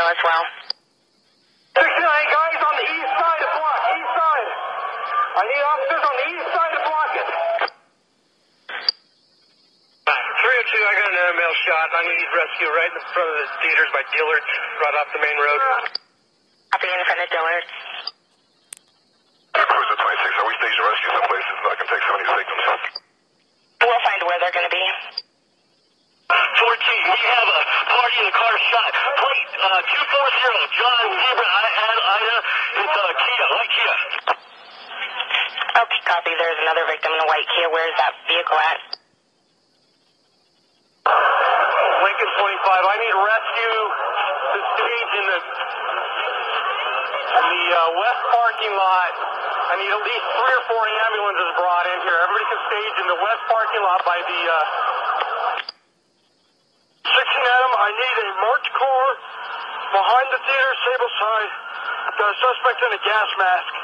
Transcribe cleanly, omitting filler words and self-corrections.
as well. 69 guys on the east side of block, east side. I need officers on the east side of block it. 302, I got an airmail shot. I need rescue right in front of the theaters by Dillard's, right off the main road. Copy in front of Dillard's. Cruiser 26, are we staging rescue someplace? It's not going to take so many victims. We'll find where they're going to be. 14, we have a party in the car shot. Plate 240, John Zebra, Ida. It's Kia, white Kia. Okay, copy. There's another victim in a white Kia. Where's that vehicle at? Lincoln 25, I need rescue to stage in the west parking lot. I need at least 3 or 4 ambulances brought in here. Everybody can stage in the west parking lot by the 16 Adam, I need a marked car behind the theater, Sable side. Got a suspect in a gas mask.